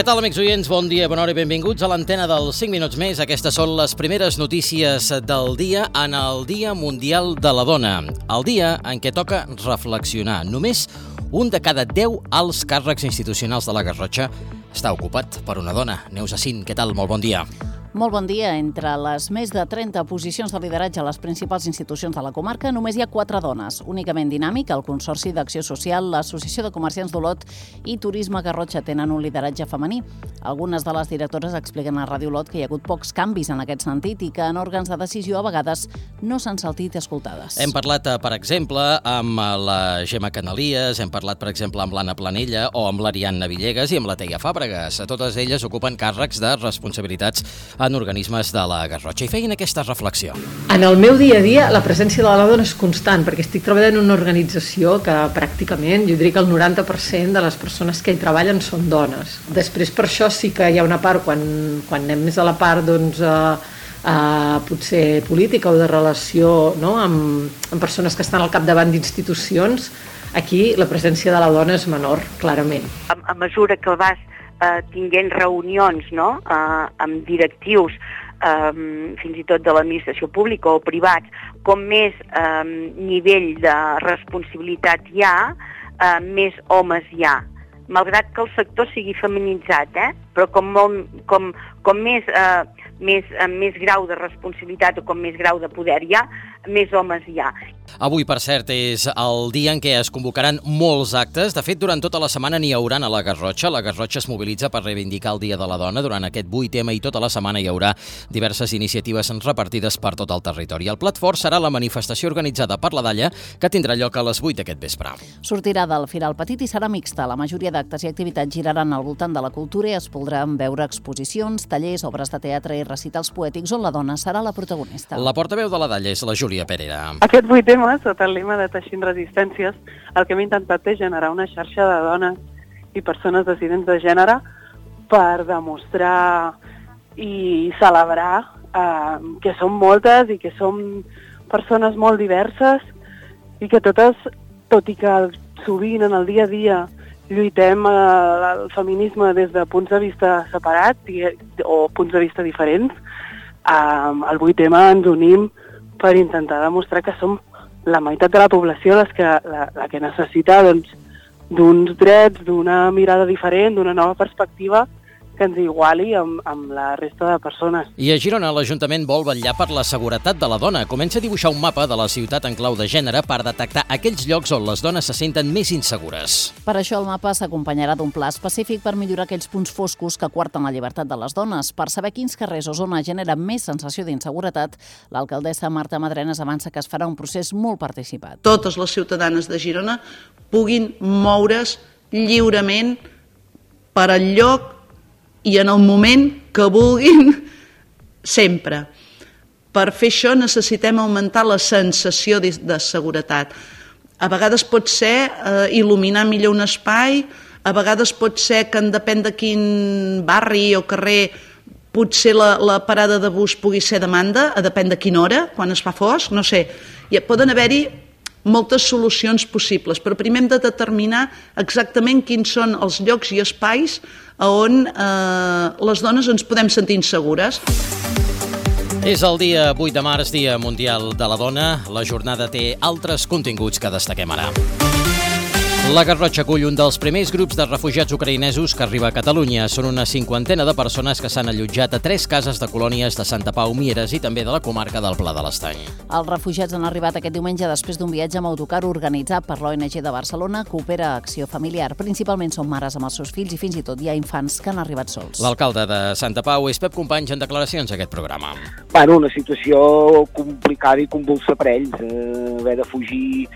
tal, amics oients? Bon dia, bona hora i benvinguts a l'antena dels 5 minuts més. Aquestes són les primeres notícies del dia en el Dia Mundial de la Dona. El dia en què toca reflexionar. Només un de cada 10 alts càrrecs institucionals de la Garrotxa està ocupat per una dona. Neus Acín, què tal? Molt bon dia. Molt bon dia. Entre les més de 30 posicions de lideratge a les principals institucions de la comarca, només hi ha 4 dones. Únicament Dinàmic, el Consorci d'Acció Social, l'Associació de Comerciants d'Olot i Turisme Garrotxa tenen un lideratge femení. Algunes de les directores expliquen a Ràdio Olot que hi ha hagut pocs canvis en aquest sentit i que en òrgans de decisió a vegades no s'han sentit escoltades. Hem parlat, per exemple, amb la Gemma Canalies, hem parlat, per exemple, amb l'Anna Planella o amb l'Ariadna Villegas i amb la Teia Fàbregas. Totes elles ocupen càrrecs de responsabilitats en organismes de la Garrotxa i feien aquesta reflexió. En el meu dia a dia la presència de la dona és constant perquè estic treballant en una organització que pràcticament, jo diria que el 90% de les persones que hi treballen són dones. Després per això sí que hi ha una part, quan anem més a la part doncs, potser política o de relació, no? amb persones que estan al capdavant d'institucions, aquí la presència de la dona és menor, clarament. A mesura que vas tinguent reunions, no? Amb directius, fins i tot de l'administració pública o privats, com més nivell de responsabilitat hi ha, més homes hi ha. Malgrat que el sector sigui feminitzat, però com més grau de responsabilitat o com més grau de poder hi ha, més homes hi ha. Avui, per cert, és el dia en què es convocaran molts actes. De fet, durant tota la setmana n'hi hauran a la Garrotxa. La Garrotxa es mobilitza per reivindicar el Dia de la Dona. Durant aquest 8M i tota la setmana hi haurà diverses iniciatives repartides per tot el territori. El plat fort serà la manifestació organitzada per la Dalla, que tindrà lloc a les 8 d'aquest vespre. Sortirà del Firal Petit i serà mixta. La majoria d'actes i activitats giraran al voltant de la cultura i es podran veure exposicions, tallers, obres de teatre i recitals poètics on la dona serà la protagonista. La portaveu de la Dalla és la Júlia Perera. Aquest 8M, sota el lema de Teixint Resistències, el que hem intentat és generar una xarxa de dones i persones dissidents de gènere per demostrar i celebrar que som moltes i que som persones molt diverses i que totes, tot i que sovint en el dia a dia lluitem el feminisme des de punts de vista separats o punts de vista diferents, al 8M ens unim per intentar demostrar que som la meitat de la població la que necessita d'uns drets, d'una mirada diferent, d'una nova perspectiva que ens iguali amb la resta de persones. I a Girona l'Ajuntament vol vetllar per la seguretat de la dona. Comença a dibuixar un mapa de la ciutat en clau de gènere per detectar aquells llocs on les dones se senten més insegures. Per això el mapa s'acompanyarà d'un pla específic per millorar aquells punts foscos que coarten la llibertat de les dones. Per saber quins carrers o zones generen més sensació d'inseguretat, l'alcaldessa Marta Madrenas avança que es farà un procés molt participat. Totes les ciutadanes de Girona puguin moure's lliurement per al lloc i en el moment que vulguin, sempre. Per fer això necessitem augmentar la sensació de seguretat. A vegades pot ser il·luminar millor un espai, a vegades pot ser que depèn de quin barri o carrer potser la parada de bus pugui ser de manda, depèn de quina hora, quan es fa fosc, no sé. Poden haver-hi moltes solucions possibles, però primer hem de determinar exactament quins són els llocs i espais on les dones ens podem sentir insegures. És el dia 8 de març, Dia Mundial de la Dona. La jornada té altres continguts que destaquem ara. La Garrotxa acull un dels primers grups de refugiats ucraïnesos que arriba a Catalunya. Són una 50 de persones que s'han allotjat a 3 cases de colònies de Santa Pau, Mieres i també de la comarca del Pla de l'Estany. Els refugiats han arribat aquest diumenge després d'un viatge amb autocar organitzat per l'ONG de Barcelona, Coopera Acció Familiar. Principalment són mares amb els seus fills i fins i tot hi ha infants que han arribat sols. L'alcalde de Santa Pau és Pep Companys en declaracions a aquest programa. Una situació complicada i convulsa per ells, haver de fugir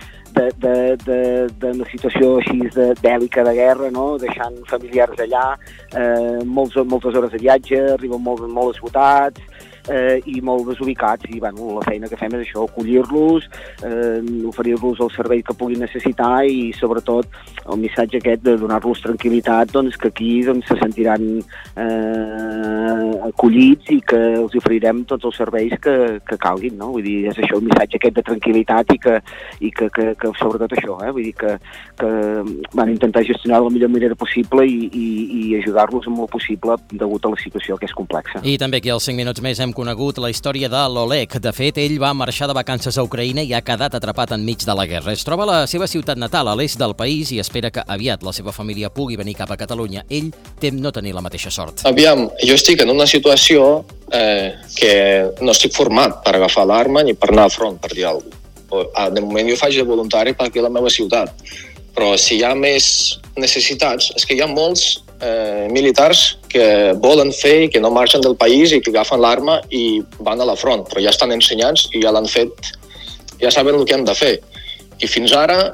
d'una situació així bèl·lica de guerra, no? Deixant familiars allà, moltes hores de viatge, arriben molt esgotats, i molt desubicats, i bueno, la feina que fem és això, acollir-los, oferir-los el servei que puguin necessitar i sobretot el missatge aquest de donar-los tranquil·litat, doncs, que aquí doncs, se sentiran acollits i que els oferirem tots els serveis que calguin, no? Vull dir, és això, el missatge aquest de tranquil·litat i que sobretot això, vull dir que van intentar gestionar de la millor manera possible i ajudar-los en molt possible degut a la situació que és complexa. I també aquí als 5 minuts més hem conegut la història de l'Oleg. De fet, ell va marxar de vacances a Ucraïna i ha quedat atrapat enmig de la guerra. Es troba a la seva ciutat natal, a l'est del país, i espera que aviat la seva família pugui venir cap a Catalunya. Ell tem no tenir la mateixa sort. Aviam, jo estic en una situació que no estic format per agafar l'arma ni per anar a front, per dir alguna cosa. De moment jo faig de voluntari per aquí a la meva ciutat. Però si hi ha més necessitats, és que hi ha molts militars que volen fer i que no marxen del país i que agafen l'arma i van a la front, però ja estan ensenyats i ja l'han fet, ja saben el que han de fer. I fins ara,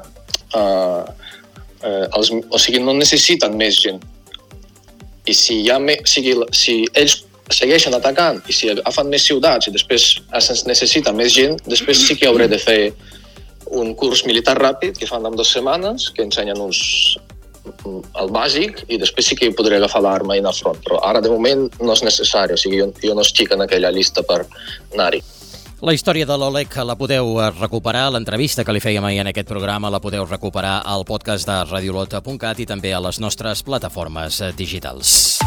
no necessiten més gent. I si ells segueixen atacant i si agafen més ciutats i després es necessita més gent, després sí que hauré de fer un curs militar ràpid que fan en 2 setmanes, que ensenyen el bàsic, i després sí que podré agafar l'arma i anar a front. Però ara, de moment, no és necessari. O sigui, jo no estic en aquella llista per anar-hi. La història de l'Oleg la podeu recuperar, l'entrevista que li fèiem ahir en aquest programa la podeu recuperar al podcast de radiolot.cat i també a les nostres plataformes digitals.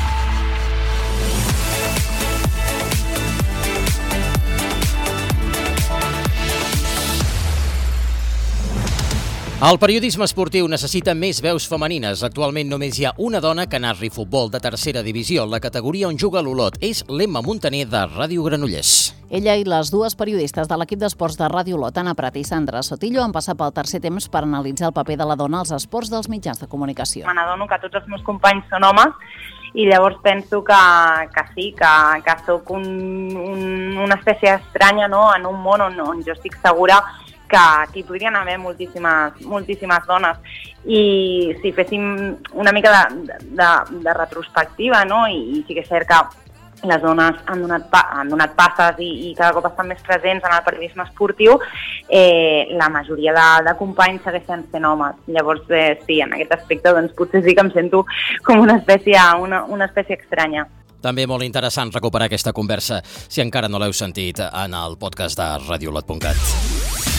El periodisme esportiu necessita més veus femenines. Actualment només hi ha una dona que narri futbol de tercera divisió, la categoria on juga l'Olot. És l'Emma Montaner, de Ràdio Granollers. Ella i les dues periodistes de l'equip d'esports de Ràdio Olot, Anna Prat i Sandra Sotillo, han passat pel tercer temps per analitzar el paper de la dona als esports dels mitjans de comunicació. Me n'adono que tots els meus companys són homes i llavors penso que sí, que soc una espècie estranya, no?, en un món on jo estic segura que hi podrien haver moltíssimes dones. I si féssim una mica de retrospectiva, no?, i sí que és cert que les dones han donat passes i cada cop estan més presents en el periodisme esportiu, la majoria de companys segueixen sent homes. Llavors, sí, en aquest aspecte doncs, potser sí que em sento com una espècie estranya. També molt interessant recuperar aquesta conversa, si encara no l'heu sentit, en el podcast de radiolot.cat.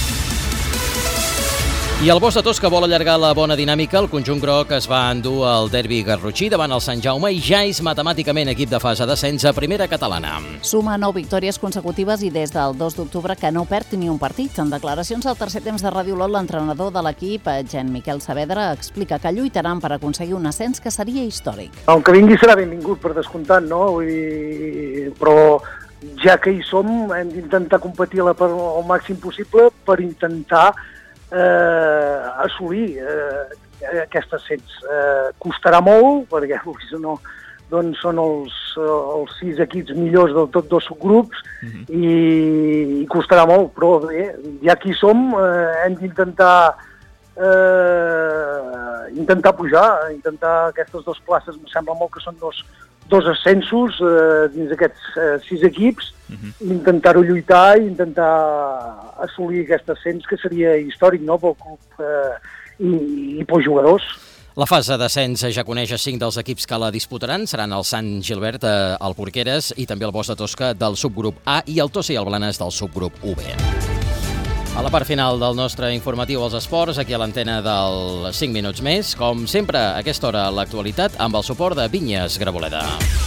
I el Bosch de Tosca vol allargar la bona dinàmica. El conjunt groc es va endur al derbi garrotxí davant el Sant Jaume i ja és matemàticament equip de fase d'ascens a primera catalana. Suma 9 victòries consecutives i des del 2 d'octubre que no perd ni un partit. En declaracions al tercer temps de Ràdio Olot, l'entrenador de l'equip, Jean Miquel Saavedra, explica que lluitaran per aconseguir un ascens que seria històric. El que vingui serà benvingut, per descomptat, no? Vull dir, però ja que hi som, hem d'intentar competir al màxim possible per intentar assolir aquest ascens. Costarà molt, perquè no, doncs són els 6 equips millors del tot dos subgrups i costarà molt, però bé, ja que hi som, hem d'intentar pujar, intentar aquestes 2 places. Em sembla molt que són dos ascensos dins d'aquests 6 equips, intentar-ho lluitar i intentar assolir aquest ascens que seria històric, no?, pel club i pels jugadors. La fase d'ascens ja coneix a 5 dels equips que la disputaran. Seran el Sant Gilbert, el Porqueres i també el Bosch de Tosca del subgrup A i el Tossa i el Blanes del subgrup UB. A la part final del nostre informatiu als esports, aquí a l'antena del 5 minuts més, com sempre, a aquesta hora l'actualitat amb el suport de Vinyes Graboleda.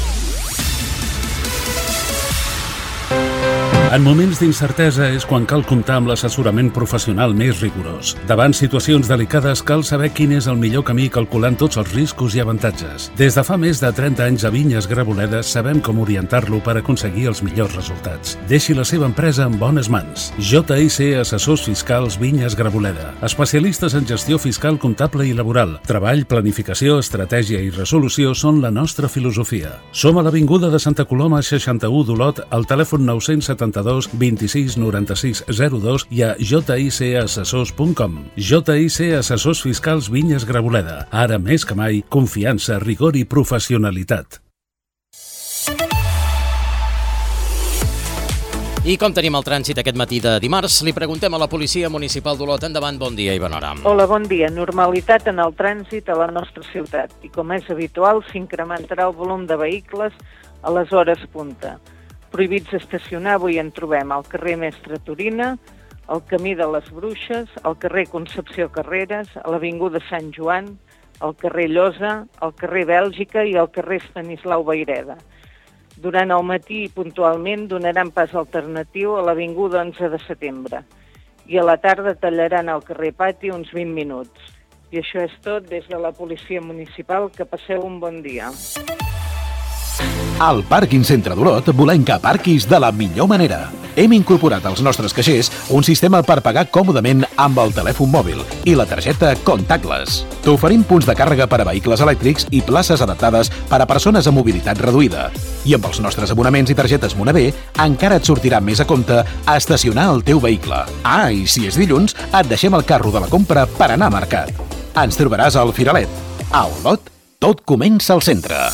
En moments d'incertesa és quan cal comptar amb l'assessorament professional més rigorós. Davant situacions delicades cal saber quin és el millor camí calculant tots els riscos i avantatges. Des de fa més de 30 anys a Vinyes Graboleda sabem com orientar-lo per aconseguir els millors resultats. Deixi la seva empresa en bones mans. JIC Assessors Fiscals Vinyes Graboleda. Especialistes en gestió fiscal, comptable i laboral. Treball, planificació, estratègia i resolució són la nostra filosofia. Som a l'Avinguda de Santa Coloma 61 d'Olot, al telèfon 972 26 96 02 i a jicassessors.com. JIC Assessors Fiscals Vinyes Graboleda. Ara més que mai, confiança, rigor i professionalitat. I com tenim el trànsit aquest matí de dimarts? Li preguntem a la Policia Municipal d'Olot. Endavant, bon dia, Ivanora. Hola, bon dia. Normalitat en el trànsit a la nostra ciutat i, com és habitual, s'incrementarà el volum de vehicles a les hores punta. Prohibits estacionar avui en trobem al carrer Mestre Torina, al camí de les Bruixes, al carrer Concepció Carreras, a l'avinguda Sant Joan, al carrer Llosa, al carrer Bèlgica i al carrer Estanislau Vayreda. Durant el matí, puntualment, donaran pas alternatiu a l'avinguda 11 de setembre i a la tarda tallaran al carrer Pati uns 20 minuts. I això és tot des de la Policia Municipal. Que passeu un bon dia. Al Pàrquing Centre d'Olot volem que aparquis de la millor manera. Hem incorporat als nostres caixers un sistema per pagar còmodament amb el telèfon mòbil i la targeta Contactless. T'oferim punts de càrrega per a vehicles elèctrics i places adaptades per a persones amb mobilitat reduïda. I amb els nostres abonaments i targetes Monavé encara et sortirà més a compte a estacionar el teu vehicle. Ah, i si és dilluns, et deixem el carro de la compra per anar a mercat. Ens trobaràs al Firalet. A Olot, tot comença al centre.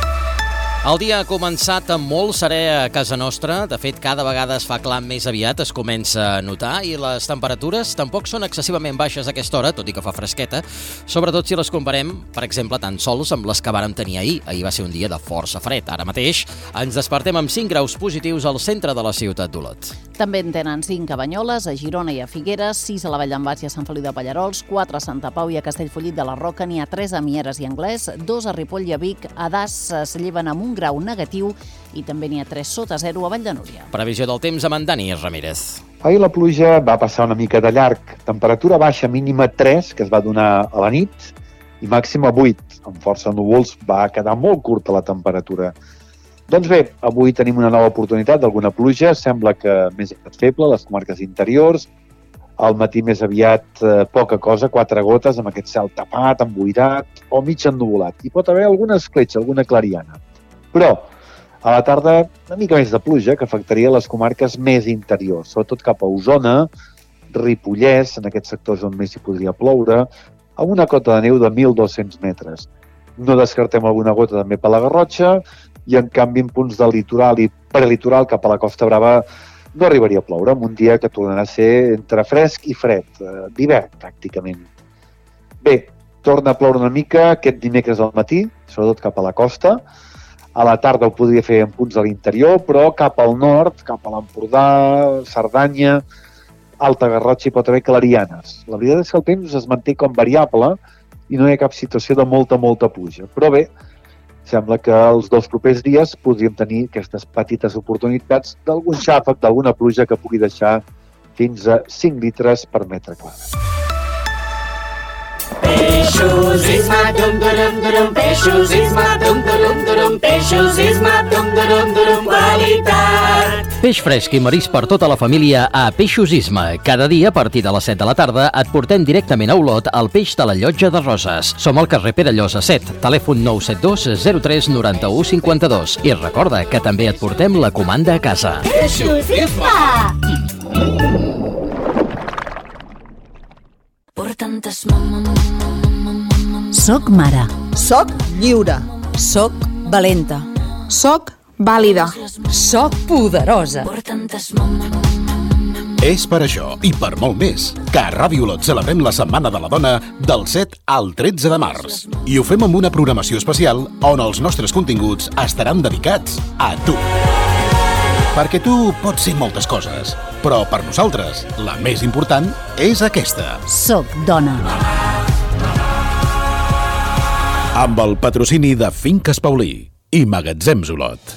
El dia ha començat amb molt serè a casa nostra. De fet, cada vegada es fa clar més aviat, es comença a notar, i les temperatures tampoc són excessivament baixes a aquesta hora, tot i que fa fresqueta, sobretot si les comparem, per exemple, tan sols amb les que vàrem tenir ahir. Ahir va ser un dia de força fred. Ara mateix ens despertem amb 5 graus positius al centre de la ciutat d'Olot. També en tenen 5 a Banyoles, a Girona i a Figueres, 6 a la Vall d'en Bas i a Sant Feliu de Pallerols, 4 a Santa Pau i a Castellfollit de la Roca, n'hi ha 3 a Mieres i Anglès, 2 a Ripoll i a Vic, a Das es lleven amb un grau negatiu i també n'hi ha 3 sota 0 a Vall de Núria. Previsió del temps amb en Dani Ramírez. Ahir la pluja va passar una mica de llarg. Temperatura baixa mínima 3, que es va donar a la nit, i màxima 8. Amb força núvols va quedar molt curta la temperatura. Doncs bé, avui tenim una nova oportunitat d'alguna pluja. Sembla que més feble a les comarques interiors. Al matí més aviat poca cosa, 4 gotes amb aquest cel tapat, emboirat o mig ennuvolat. Hi pot haver alguna escletxa, alguna clariana. Però a la tarda una mica més de pluja que afectaria les comarques més interiors, sobretot cap a Osona, Ripollès, en aquests sectors on més hi podria ploure, amb una cota de neu de 1.200 metres. No descartem alguna gota també per la Garrotxa i, en canvi, en punts del litoral i prelitoral cap a la Costa Brava no arribaria a ploure, en un dia que tornarà a ser entre fresc i fred, d'hivern, pràcticament. Bé, torna a ploure una mica aquest dimecres al matí, sobretot cap a la costa. A la tarda ho podria fer en punts de l'interior, però cap al nord, cap a l'Empordà, Cerdanya, Alta Garrotxa hi pot haver clarianes. La veritat és que el temps es manté com variable i no hi ha cap situació de molta pluja. Però bé, sembla que els 2 propers dies podríem tenir aquestes petites oportunitats d'algun xàfec, d'alguna pluja que pugui deixar fins a 5 litres per metre quadrat. Peixos is my dum-dum-dum-dum, peixos is my dum-dum-dum-dum, peixos is my dum-dum-dum-dum, qualitat. Peix fresc i marisc per tota la família a Peixos Isma. Cada dia, a partir de les 7 de la tarda, et portem directament a Olot el peix de la Llotja de Roses. Som al carrer Perellosa 7, telèfon 972 03 91 52. I recorda que també et portem la comanda a casa. Peixos Isma! Soc mare. Soc lliure. Soc valenta. Soc vàlida. Soc poderosa. És per això, i per molt més, que a Ràdio Olot celebrem la Setmana de la Dona del 7 al 13 de març. I ho fem amb una programació especial on els nostres continguts estaran dedicats a tu. Perquè tu pots ser moltes coses, però per nosaltres la més important és aquesta. Soc dona. Amb el patrocini de Finques Paulí i Magatzems Olot.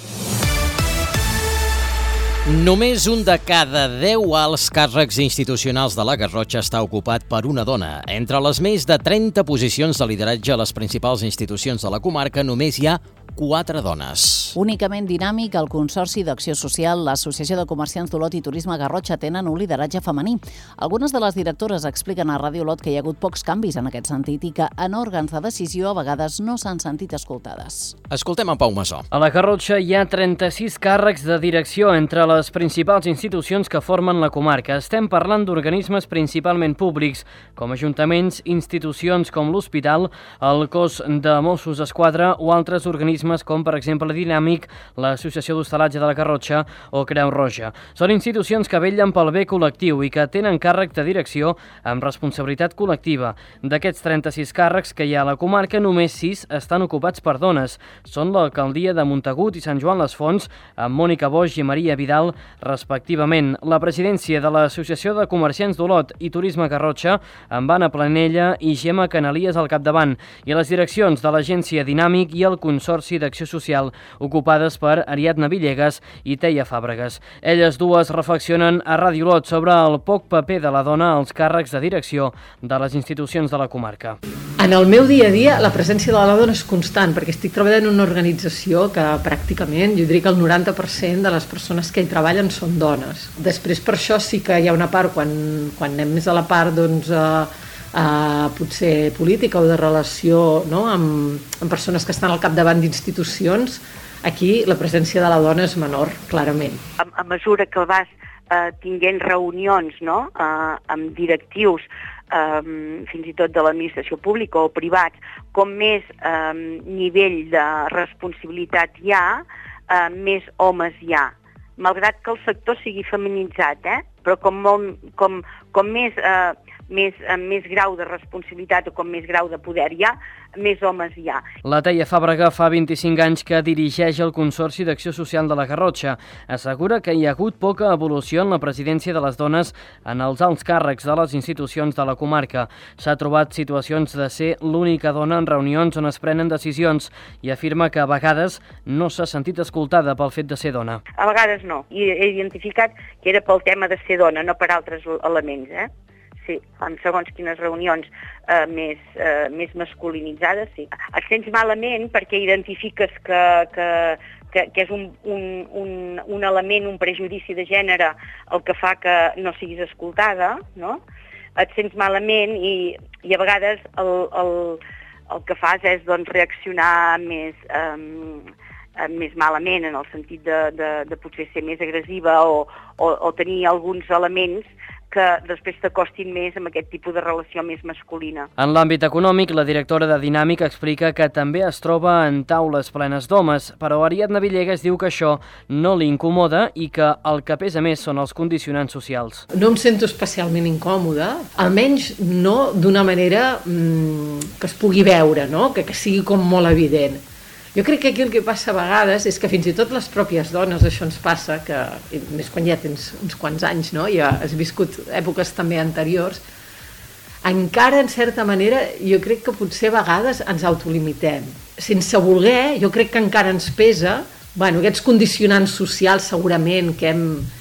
Només un de cada 10 alts càrrecs institucionals de la Garrotxa està ocupat per una dona. Entre les més de 30 posicions de lideratge a les principals institucions de la comarca, només hi ha 4 dones. Únicament dinàmic, el Consorci d'Acció Social, l'Associació de Comerciants d'Olot i Turisme Garrotxa tenen un lideratge femení. Algunes de les directores expliquen a Ràdio Olot que hi ha hagut pocs canvis en aquest sentit i que en òrgans de decisió a vegades no s'han sentit escoltades. Escoltem en Pau Masó. A la Garrotxa hi ha 36 càrrecs de direcció entre les principals institucions que formen la comarca. Estem parlant d'organismes principalment públics, com ajuntaments, institucions com l'Hospital, el Cos de Mossos d'Esquadra o altres organismes organismes com, per exemple, Dinàmic, l'Associació d'Hostalatge de la Garrotxa o Creu Roja. Són institucions que vetllen pel bé col·lectiu i que tenen càrrec de direcció amb responsabilitat col·lectiva. D'aquests 36 càrrecs que hi ha a la comarca, només 6 estan ocupats per dones. Són l'alcaldia de Montagut i Sant Joan les Fonts, amb Mònica Boix i Maria Vidal, respectivament. La presidència de l'Associació de Comerciants d'Olot i Turisme Garrotxa, amb Anna Planella i Gemma Canalies al capdavant, i les direccions de l'Agència Dinàmic i el Consorci d'Acció Social, ocupades per Ariadna Villegas i Teia Fàbregas. Elles dues reflexionen a Ràdio Olot sobre el poc paper de la dona als càrrecs de direcció de les institucions de la comarca. En el meu dia a dia la presència de la dona és constant, perquè estic treballant en una organització que pràcticament, jo diria que el 90% de les persones que hi treballen són dones. Després per això sí que hi ha una part, quan anem més a la part potser política o de relació, no? amb persones que estan al capdavant d'institucions, aquí la presència de la dona és menor, clarament. A mesura que vas tinguent reunions, no? Amb directius, fins i tot de l'administració pública o privats, com més nivell de responsabilitat hi ha, més homes hi ha. Malgrat que el sector sigui feminitzat, però com més grau de responsabilitat o com més grau de poder hi ha, més homes hi ha. La Teia Fàbrega fa 25 anys que dirigeix el Consorci d'Acció Social de la Garrotxa. Assegura que hi ha hagut poca evolució en la presidència de les dones en els alts càrrecs de les institucions de la comarca. S'ha trobat situacions de ser l'única dona en reunions on es prenen decisions i afirma que a vegades no s'ha sentit escoltada pel fet de ser dona. A vegades no. I he identificat que era pel tema de ser dona, no per altres elements, Sí, en segons quines reunions més masculinitzades, sí. Et sents malament perquè identifiques que és un element, un prejudici de gènere el que fa que no siguis escoltada, no? Et sents malament i a vegades el que fas és reaccionar més malament, en el sentit de potser ser més agressiva o tenir alguns elements que després t'acostin més amb aquest tipus de relació més masculina. En l'àmbit econòmic, la directora de Dinàmic explica que també es troba en taules plenes d'homes, però Ariadna Villegas diu que això no li incomoda i que el que pesa més són els condicionants socials. No em sento especialment incòmoda, almenys no d'una manera que es pugui veure, no? que sigui com molt evident. Jo crec que aquí el que passa a vegades és que fins i tot les pròpies dones, això ens passa, que més quan ja tens uns quants anys, no? Ja has viscut èpoques també anteriors, encara en certa manera jo crec que potser a vegades ens autolimitem. Sense voler, jo crec que encara ens pesa, aquests condicionants socials segurament que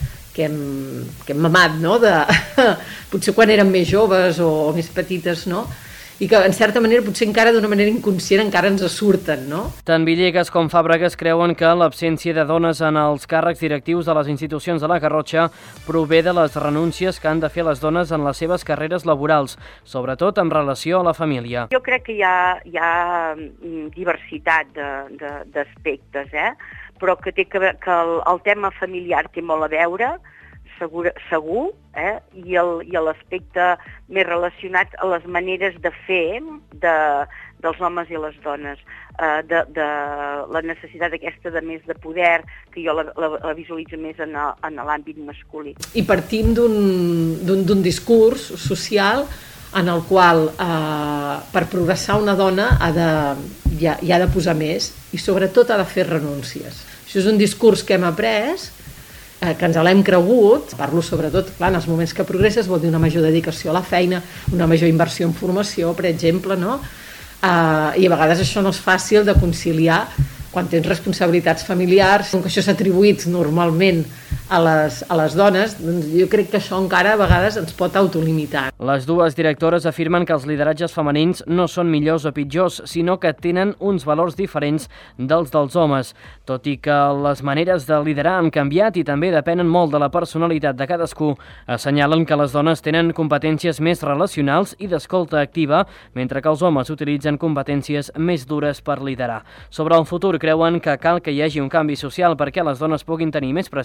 hem mamat, no? Potser quan érem més joves o més petites, no? I que, en certa manera, potser encara d'una manera inconscient encara ens surten, no? Tant Villegas com Fàbregas creuen que l'absència de dones en els càrrecs directius de les institucions de la Garrotxa prové de les renúncies que han de fer les dones en les seves carreres laborals, sobretot en relació a la família. Jo crec que hi ha diversitat d'aspectes, però que el tema familiar té molt a veure, segur, i l'aspecte més relacionat a les maneres de fer dels homes i les dones, de la necessitat aquesta de més de poder, que jo la visualitzo més en l'àmbit masculí. I partim d'un discurs social en el qual per progressar una dona hi ha de posar més i sobretot ha de fer renúncies. Això és un discurs que hem après, que ens l'hem cregut, parlo sobretot, clar, en els moments que progresses vol dir una major dedicació a la feina, una major inversió en formació, per exemple, no? I a vegades això no és fàcil de conciliar quan tens responsabilitats familiars, com que això s'ha atribuït normalment a les dones, doncs jo crec que això encara a vegades ens pot autolimitar. Les dues directores afirmen que els lideratges femenins no són millors o pitjors, sinó que tenen uns valors diferents dels homes. Tot i que les maneres de liderar han canviat i també depenen molt de la personalitat de cadascú, assenyalen que les dones tenen competències més relacionals i d'escolta activa, mentre que els homes utilitzen competències més dures per liderar. Sobre el futur creuen que cal que hi hagi un canvi social perquè les dones puguin tenir més presència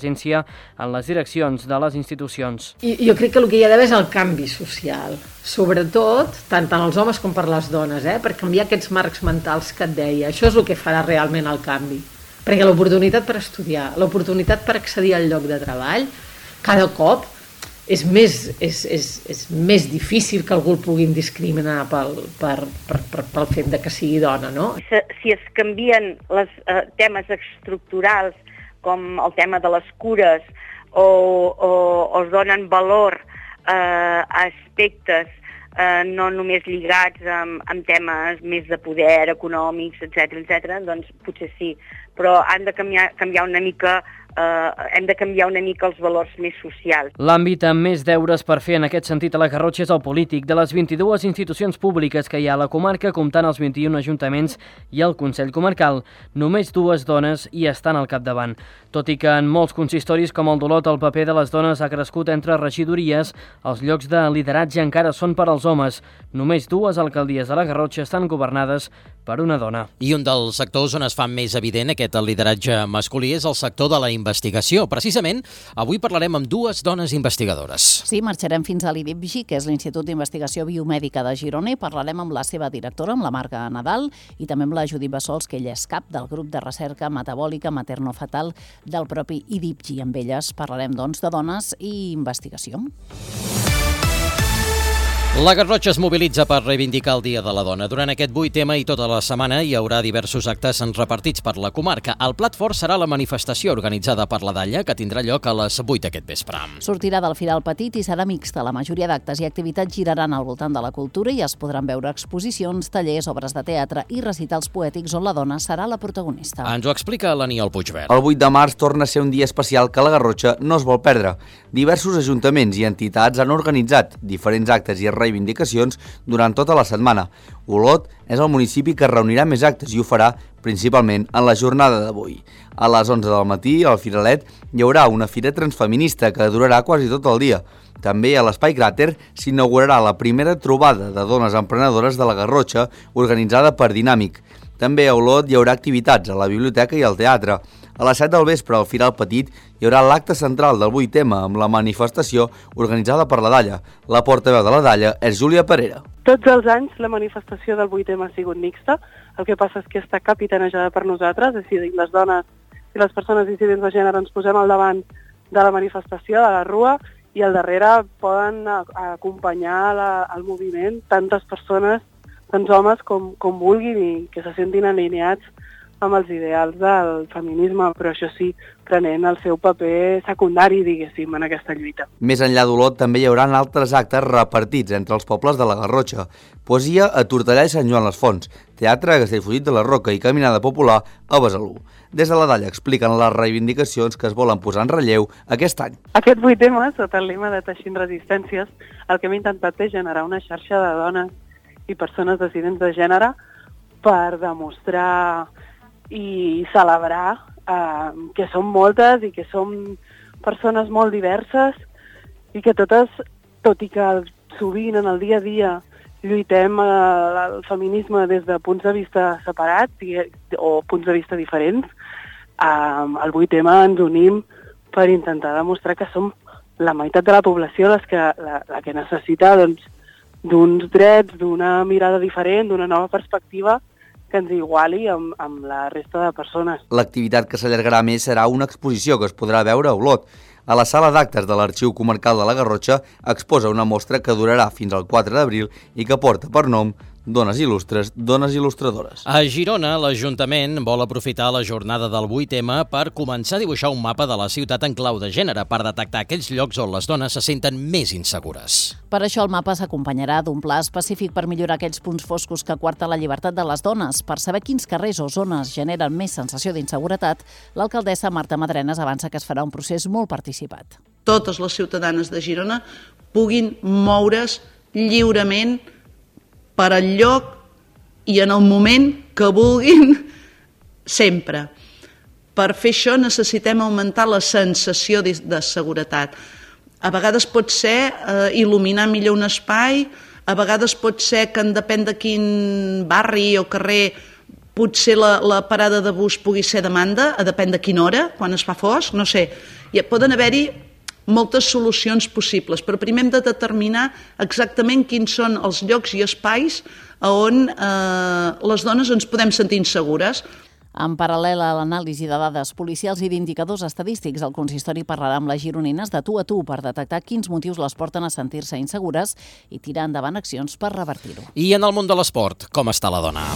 en les direccions de les institucions. I jo crec que el que hi ha d'haver és el canvi social, sobretot tant els homes com per les dones, per canviar aquests marcs mentals que et deia. Això és el que farà realment el canvi. Perquè l'oportunitat per estudiar, l'oportunitat per accedir al lloc de treball, cada cop és més difícil que algú el puguin discriminar pel fet de que sigui dona, no? Si es canvien els temes estructurals, com el tema de les cures, o es donen valor a aspectes no només lligats amb temes més de poder, econòmics, etc., doncs potser sí, però han de canviar una mica hem de canviar una mica els valors més socials. L'àmbit amb més deures per fer en aquest sentit a la Garrotxa és el polític. De les 22 institucions públiques que hi ha a la comarca, comptant els 21 ajuntaments i el Consell Comarcal, només 2 dones hi estan al capdavant. Tot i que en molts consistoris com el d'Olot el paper de les dones ha crescut entre regidories, els llocs de lideratge encara són per als homes. Només 2 alcaldies de la Garrotxa estan governades per una dona. I un dels sectors on es fa més evident aquest lideratge masculí és el sector de la investigació. Precisament, avui parlarem amb 2 dones investigadores. Sí, marxarem fins a l'IDIPGI, que és l'Institut d'Investigació Biomèdica de Girona, i parlarem amb la seva directora, amb la Marga Nadal, i també amb la Judit Bassols, que ella és cap del grup de recerca metabòlica materno-fetal del propi IDIPGI. Amb elles parlarem, doncs, de dones i investigació. La Garrotxa es mobilitza per reivindicar el Dia de la Dona. Durant aquest 8M i tota la setmana hi haurà diversos actes repartits per la comarca. El plat fort serà la manifestació organitzada per la Dalla, que tindrà lloc a les 8 d'aquest vespre. Sortirà del Firal Petit i serà mixta. La majoria d'actes i activitats giraran al voltant de la cultura i es podran veure exposicions, tallers, obres de teatre i recitals poètics on la dona serà la protagonista. Ens ho explica l'Aniol Puigvert. El 8 de març torna a ser un dia especial que la Garrotxa no es vol perdre. Diversos ajuntaments i entitats han organitzat diferents actes i reivindicacions durant tota la setmana. Olot és el municipi que reunirà més actes i ho farà principalment en la jornada d'avui. A les 11 del matí, al Firalet, hi haurà una fira transfeminista que durarà quasi tot el dia. També a l'Espai Cràter s'inaugurarà la primera trobada de dones emprenedores de la Garrotxa organitzada per Dinàmic. També a Olot hi haurà activitats a la biblioteca i al teatre. A les 7 del vespre, al Firal Petit, hi haurà l'acte central del 8M amb la manifestació organitzada per la Dalla. La portaveu de la Dalla és Júlia Parera. Tots els anys la manifestació del 8M ha sigut mixta, el que passa és que està capitanejada per nosaltres, és a dir, les dones i les persones dissidents de gènere ens posem al davant de la manifestació, de la rua, i al darrere poden acompanyar el moviment tantes persones, tants homes com vulguin i que se sentin alineats amb els ideals del feminisme, però això sí, prenent el seu paper secundari, diguéssim, en aquesta lluita. Més enllà d'Olot també hi haurà altres actes repartits entre els pobles de la Garrotxa. Poesia a Tortellà i Sant Joan les Fonts, teatre a Castellfollit de la Roca i caminada popular a Besalú. Des de la Dalla expliquen les reivindicacions que es volen posar en relleu aquest any. Aquest 8M, sota el lema de Teixint Resistències, el que hem intentat és generar una xarxa de dones i persones dissidents de gènere per demostrar i celebrar que som moltes i que som persones molt diverses i que totes, tot i que sovint en el dia a dia lluitem el feminisme des de punts de vista separats o punts de vista diferents, al 8M ens unim per intentar demostrar que som la meitat de la població la que necessita d'uns drets, d'una mirada diferent, d'una nova perspectiva que ens iguali amb la resta de persones. L'activitat que s'allargarà més serà una exposició que es podrà veure a Olot. A la sala d'actes de l'Arxiu Comarcal de la Garrotxa exposa una mostra que durarà fins al 4 d'abril i que porta per nom Dones il·lustres, dones il·lustradores. A Girona, l'Ajuntament vol aprofitar la jornada del 8M per començar a dibuixar un mapa de la ciutat en clau de gènere per detectar aquells llocs on les dones se senten més insegures. Per això el mapa s'acompanyarà d'un pla específic per millorar aquells punts foscos que quarten la llibertat de les dones. Per saber quins carrers o zones generen més sensació d'inseguretat, l'alcaldessa Marta Madrenas avança que es farà un procés molt participat. Totes les ciutadanes de Girona puguin moure's lliurement per al lloc i en el moment que vulguin sempre. Per fer això necessitem augmentar la sensació de seguretat. A vegades pot ser il·luminar millor un espai, a vegades pot ser que en depèn de quin barri o carrer potser la parada de bus pugui ser demanda, depèn de quina hora, quan es fa fosc, no sé. Poden haver-hi moltes solucions possibles, però primer hem de determinar exactament quins són els llocs i espais on les dones ens podem sentir insegures. En paral·lel a l'anàlisi de dades policials i d'indicadors estadístics, el consistori parlarà amb les gironines de tu a tu per detectar quins motius les porten a sentir-se insegures i tirar endavant accions per revertir-ho. I en el món de l'esport, com està la dona?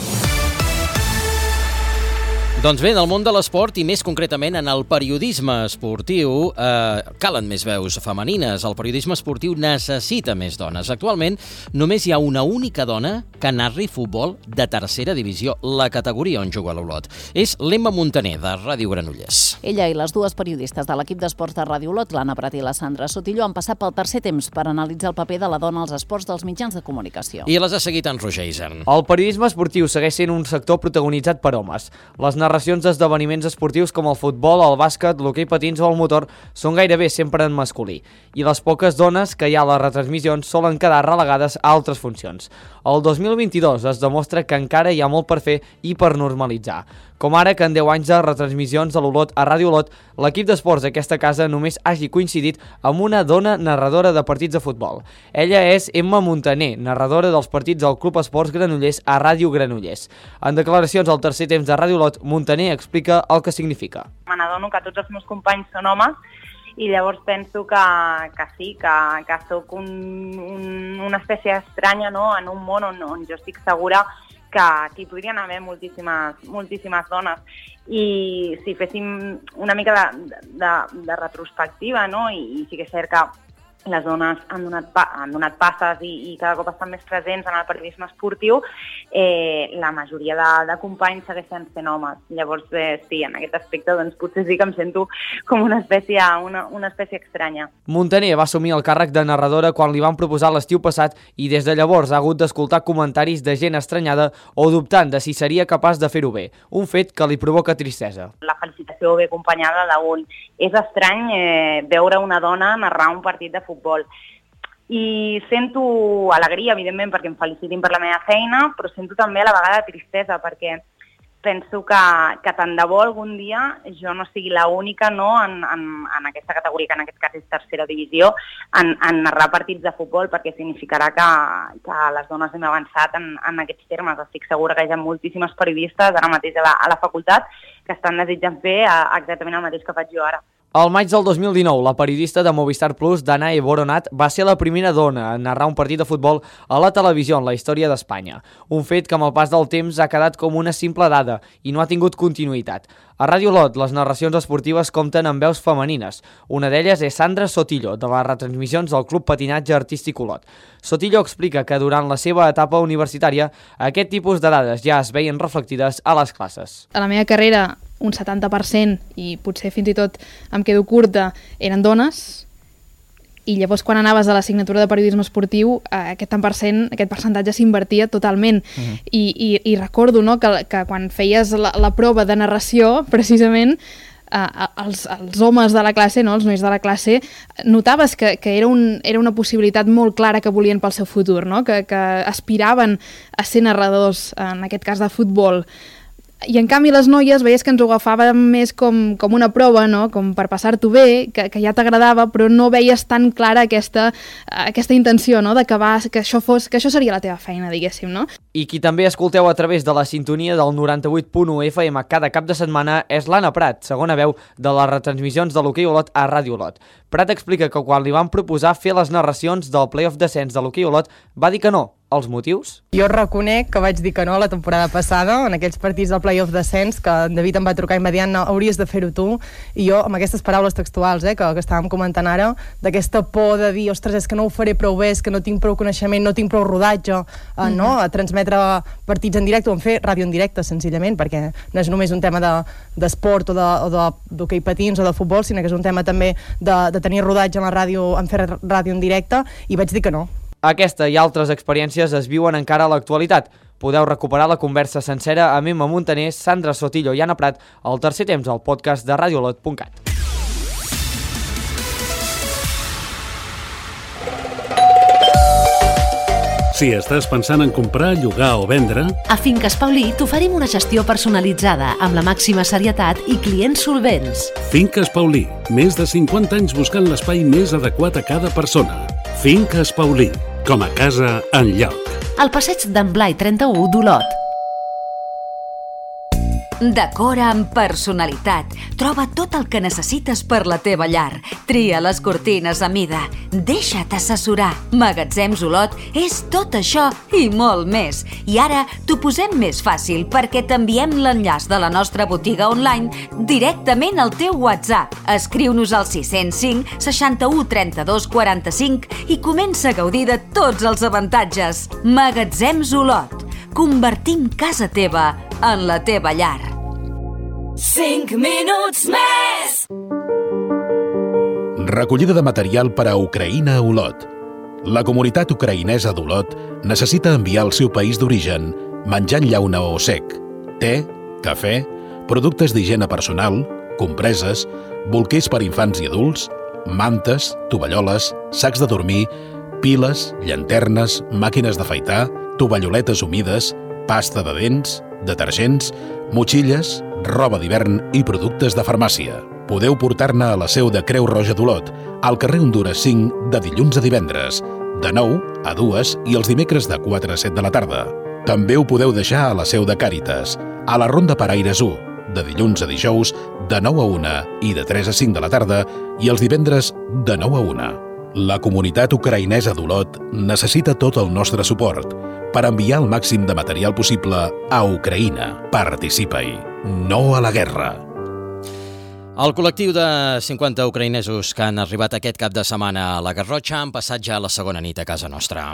Doncs bé, en el món de l'esport i més concretament en el periodisme esportiu calen més veus femenines. El periodisme esportiu necessita més dones. Actualment només hi ha una única dona que narri futbol de tercera divisió, la categoria on juga l'Olot. És l'Emma Montaner, de Ràdio Granollers. Ella i les dues periodistes de l'equip d'esports de Ràdio Olot, l'Anna Prat i la Sandra Sotillo, han passat pel tercer temps per analitzar el paper de la dona als esports dels mitjans de comunicació. I les ha seguit en Roger Isern. El periodisme esportiu segueix sent un sector protagonitzat per homes. Les narracions d'esdeveniments esportius com el futbol, el bàsquet, l'hoquei patins o el motor són gairebé sempre en masculí. I les poques dones que hi ha a les retransmissions solen quedar relegades a altres funcions. El 2022 es demostra que encara hi ha molt per fer i per normalitzar. Com ara que en 10 anys de retransmissions de l'Olot a Ràdio Olot, l'equip d'esports d'aquesta casa només hagi coincidit amb una dona narradora de partits de futbol. Ella és Emma Montaner, narradora dels partits del Club Esports Granollers a Ràdio Granollers. En declaracions al tercer temps de Ràdio Olot, Montaner explica el que significa. Me n'adono que tots els meus companys són homes i llavors penso que sí, que sóc una espècie estranya, no?, en un món on jo estic segura que hi podrien haver moltíssimes dones. I si féssim una mica de retrospectiva, no?, i sí que és cert que les dones han donat passes i cada cop estan més presents en el periodisme esportiu, la majoria de companys segueixen sent homes. Llavors, sí, en aquest aspecte doncs, potser sí que em sento com una espècie estranya. Montaner va assumir el càrrec de narradora quan li van proposar l'estiu passat i des de llavors ha hagut d'escoltar comentaris de gent estranyada o dubtant de si seria capaç de fer-ho bé, un fet que li provoca tristesa. La felicitació ve acompanyada d'un és estrany veure una dona narrar un partit de futbol. I sento alegria, evidentment, perquè em felicitin per la meva feina, però sento també a la vegada tristesa, perquè penso que tant de bo algun dia jo no sigui l'única, no, en aquesta categoria, que en aquest cas és tercera divisió, en narrar partits de futbol, perquè significarà que les dones hem avançat en aquests termes. Estic segura que hi ha moltíssimes periodistes ara mateix a la facultat que estan desitjant fer exactament el mateix que faig jo ara. Al maig del 2019, la periodista de Movistar Plus, Danae Boronat, va ser la primera dona a narrar un partit de futbol a la televisió en la història d'Espanya. Un fet que amb el pas del temps ha quedat com una simple dada i no ha tingut continuïtat. A Ràdio Olot, les narracions esportives compten amb veus femenines. Una d'elles és Sandra Sotillo, de les retransmissions del Club Patinatge Artístic Olot. Sotillo explica que durant la seva etapa universitària aquest tipus de dades ja es veien reflectides a les classes. A la meva carrera, un 70%, i potser fins i tot em quedo curta, eren dones, i llavors quan anaves a l'assignatura de periodisme esportiu aquest percentatge s'invertia totalment. I recordo, no, que quan feies la prova de narració, precisament, els homes de la classe, no, els nois de la classe, notaves que era una possibilitat molt clara que volien pel seu futur, no? Que aspiraven a ser narradors, en aquest cas de futbol. I en canvi les noies veies que ens ho agafàvem més com una prova, no? Com per passar-t'ho bé, que ja t'agradava, però no veies tan clara aquesta intenció, no? De que això seria la teva feina, diguéssim, no? I qui també escolteu a través de la sintonia del 98.1 FM cada cap de setmana és l'Anna Prat, segona veu de les retransmissions de l'Hoquei Olot a Ràdio Olot. Prat explica que quan li van proposar fer les narracions del play-off descens de l'Hoquei Olot va dir que no. Els motius? Jo reconec que vaig dir que no la temporada passada, en aquells partits del play-off descens, que en David em va trucar immediatament, no, hauries de fer-ho tu, i jo, amb aquestes paraules textuals que estàvem comentant ara, d'aquesta por de dir, ostres, és que no ho faré prou bé, és que no tinc prou coneixement, no tinc prou rodatge, no? A transmetre partits en directe o en fer ràdio en directe, senzillament, perquè no és només un tema d'esport o d'hoquei patins o de futbol, sinó que és un tema també de tenir rodatge en la ràdio, en fer ràdio en directe, i vaig dir que no. Aquesta i altres experiències es viuen encara a l'actualitat. Podeu recuperar la conversa sencera amb Emma Montaner, Sandra Sotillo i Anna Prat al tercer temps al podcast de radioolot.cat. Si estàs pensant en comprar, llogar o vendre... A Finques Paulí t'oferim una gestió personalitzada amb la màxima serietat i clients solvents. Finques Paulí, més de 50 anys buscant l'espai més adequat a cada persona. Finques Paulí, com a casa enlloc. Al passeig d'en Blai 31 d'Olot. Decora amb personalitat. Troba tot el que necessites per la teva llar. Tria les cortines a mida. Deixa't assessorar. Magatzems Olot és tot això i molt més. I ara t'ho posem més fàcil perquè t'enviem l'enllaç de la nostra botiga online directament al teu WhatsApp. Escriu-nos al 605 61 32 45 i comença a gaudir de tots els avantatges. Magatzems Olot. Convertim casa teva en la teva llar. 5 minuts més! Recollida de material per a Ucraïna a Olot. La comunitat ucraïnesa d'Olot necessita enviar al seu país d'origen menjar en llauna o sec, te, cafè, productes d'higiene personal, compreses, bolquers per infants i adults, mantes, tovalloles, sacs de dormir, piles, llanternes, màquines d'afaitar, tovalloletes humides, pasta de dents, detergents, motxilles, roba d'hivern i productes de farmàcia. Podeu portar-ne a la seu de Creu Roja d'Olot, al carrer Hondures 5, de dilluns a divendres, de 9 a 2 i els dimecres de 4 a 7 de la tarda. També ho podeu deixar a la seu de Càritas, a la Ronda Paraires 1, de dilluns a dijous, de 9 a 1 i de 3 a 5 de la tarda, i els divendres de 9 a 1. La comunitat ucraïnesa d'Olot necessita tot el nostre suport per enviar el màxim de material possible a Ucraïna. Participa-hi. No a la guerra. El col·lectiu de 50 ucraïnesos que han arribat aquest cap de setmana a la Garrotxa han passat ja la segona nit a casa nostra.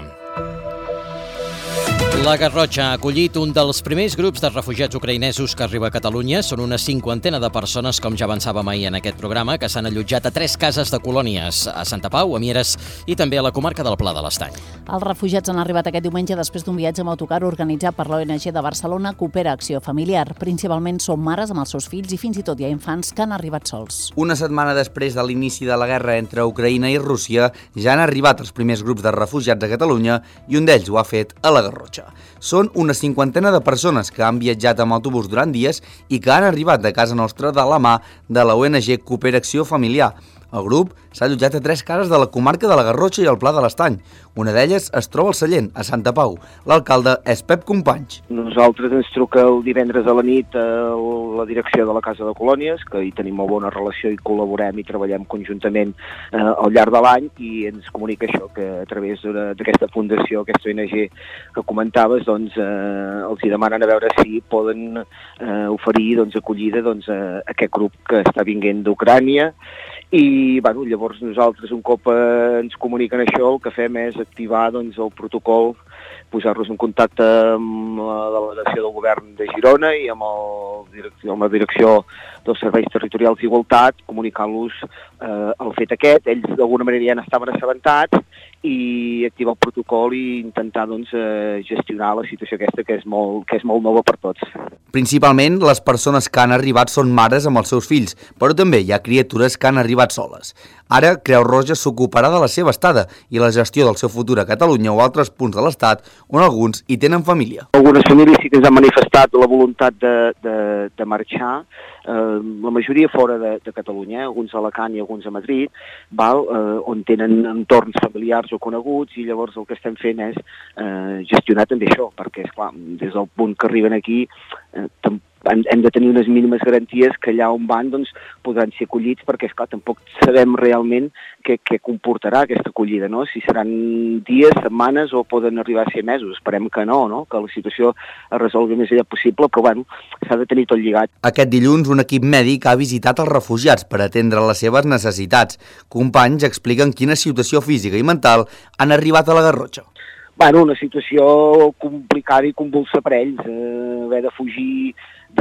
La Garrotxa ha acollit un dels primers grups de refugiats ucraïnesos que arriba a Catalunya. Són una cinquantena de persones, com ja avançàvem ahir en aquest programa, que s'han allotjat a 3 cases de colònies, a Santa Pau, a Mieres i també a la comarca del Pla de l'Estany. Els refugiats han arribat aquest diumenge després d'un viatge amb autocar organitzat per l'ONG de Barcelona Coopera Acció Familiar. Principalment són mares amb els seus fills i fins i tot hi ha infants que han arribat sols. Una setmana després de l'inici de la guerra entre Ucraïna i Rússia, ja han arribat els primers grups de refugiats a Catalunya i un d'ells ho ha fet a la Garrotxa. Són una cinquantena de persones que han viatjat amb autobús durant dies i que han arribat de casa nostra de la mà de la ONG Coopera Acció Familiar. El grup s'ha allotjat a 3 cases de la comarca de la Garrotxa i el Pla de l'Estany. Una d'elles es troba al Sallent, a Santa Pau. L'alcalde és Pep Companys. Nosaltres ens truca el divendres a la nit a la direcció de la Casa de Colònies, que hi tenim molt bona relació i col·laborem i treballem conjuntament al llarg de l'any, i ens comunica això, que a través d'aquesta fundació, aquesta ONG que comentaves, doncs, els hi demanen a veure si poden oferir acollida a aquest grup que està vinguent d'Ucrània. I llavors nosaltres, un cop ens comuniquen això, el que fem és activar el protocol, posar-los en contacte amb la delegació del govern de Girona i amb la direcció dels serveis territorials d'Igualtat, comunicar-los el fet aquest. Ells d'alguna manera ja n'estaven assabentats, i activar el protocol i intentar gestionar la situació aquesta que és molt nova per tots. Principalment, les persones que han arribat són mares amb els seus fills, però també hi ha criatures que han arribat soles. Ara, Creu Roja s'ocuparà de la seva estada i la gestió del seu futur a Catalunya o altres punts de l'Estat on alguns hi tenen família. Algunes famílies sí que ens han manifestat la voluntat de marxar, la majoria fora de Catalunya, alguns a Alacant i alguns a Madrid, on tenen entorns familiars o coneguts, i llavors el que estem fent és gestionar també això, perquè, esclar, des del punt que arriben aquí hem de tenir unes mínimes garanties que allà on van podran ser acollits, perquè esclar, tampoc sabem realment què comportarà aquesta acollida, no? Si seran dies, setmanes o poden arribar a ser mesos. Esperem que no, que la situació es resolgui més allà possible, però s'ha de tenir tot lligat. Aquest dilluns un equip mèdic ha visitat els refugiats per atendre les seves necessitats. Companys expliquen quina situació física i mental han arribat a la Garrotxa. Una situació complicada i convulsa per ells, haver de fugir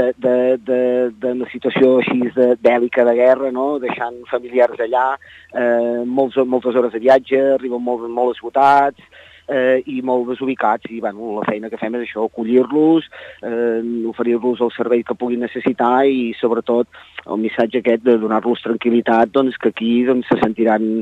d'una situació així bèl·lica de guerra, deixant familiars allà, moltes hores de viatge, arriben molt esgotats i molt desubicats, i la feina que fem és això, acollir-los, oferir-los el servei que puguin necessitar i sobretot el missatge aquest de donar-los tranquil·litat, doncs, que aquí doncs, se sentiran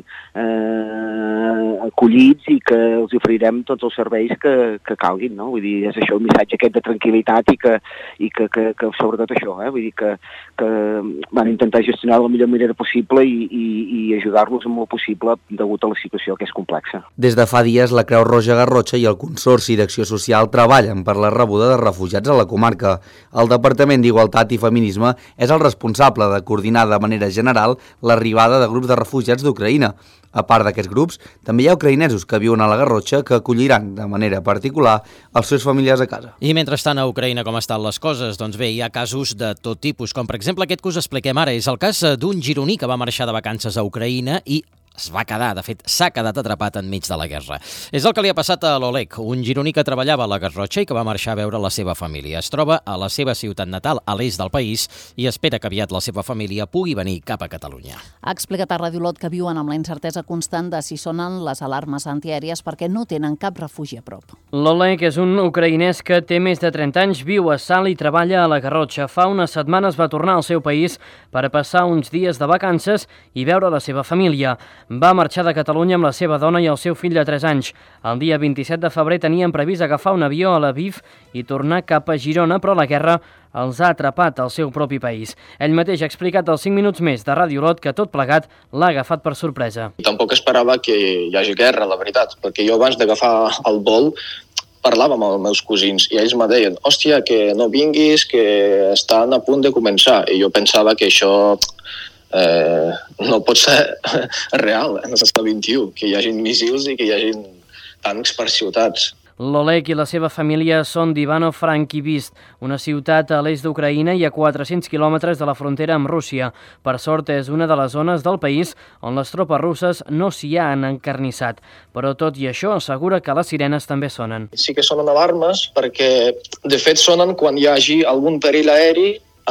acollits i que els oferirem tots els serveis que calguin, no? Vull dir, és això, el missatge aquest de tranquil·litat i que sobretot això, vull dir que van intentar gestionar de la millor manera possible i ajudar-los en el possible degut a la situació que és complexa. Des de fa dies, la Creu Roja Garrotxa i el Consorci d'Acció Social treballen per la rebuda de refugiats a la comarca. El Departament d'Igualtat i Feminisme és el responsable de coordinar de manera general l'arribada de grups de refugiats d'Ucraïna. A part d'aquests grups, també hi ha ucraïnesos que viuen a la Garrotxa que acolliran de manera particular els seus familiars a casa. I mentrestant a Ucraïna com estan les coses? Doncs bé, hi ha casos de tot tipus, com per exemple aquest que us expliquem ara. És el cas d'un gironí que va marxar de vacances a Ucraïna i es va quedar, de fet, s'ha quedat atrapat enmig de la guerra. És el que li ha passat a l'Oleg, un gironí que treballava a la Garrotxa i que va marxar a veure la seva família. Es troba a la seva ciutat natal, a l'est del país, i espera que aviat la seva família pugui venir cap a Catalunya. Ha explicat a Ràdio Olot que viuen amb la incertesa constant de si sonen les alarmes antiaèries perquè no tenen cap refugi a prop. L'Oleg és un ucraïnès que té més de 30 anys, viu a Salt i treballa a la Garrotxa. Fa unes setmanes va tornar al seu país per passar uns dies de vacances i veure la seva família. Va marxar de Catalunya amb la seva dona i el seu fill de 3 anys. El dia 27 de febrer tenien previst agafar un avió a Lviv i tornar cap a Girona, però la guerra els ha atrapat al seu propi país. Ell mateix ha explicat als 5 minuts més de Ràdio Olot que tot plegat l'ha agafat per sorpresa. Tampoc esperava que hi hagi guerra, la veritat, perquè jo abans d'agafar el vol parlava amb els meus cosins i ells me deien, hòstia, que no vinguis, que estan a punt de començar. I jo pensava que això no pot ser real en el segle XXI, que hi hagi míssils i que hi hagi tancs per ciutats. L'Oleg i la seva família són d'Ivano-Frankivsk, una ciutat a l'est d'Ucraïna i a 400 quilòmetres de la frontera amb Rússia. Per sort, és una de les zones del país on les tropes russes no s'hi han encarnissat. Però tot i això, assegura que les sirenes també sonen. Sí que sonen alarmes perquè, de fet, sonen quan hi hagi algun perill aeri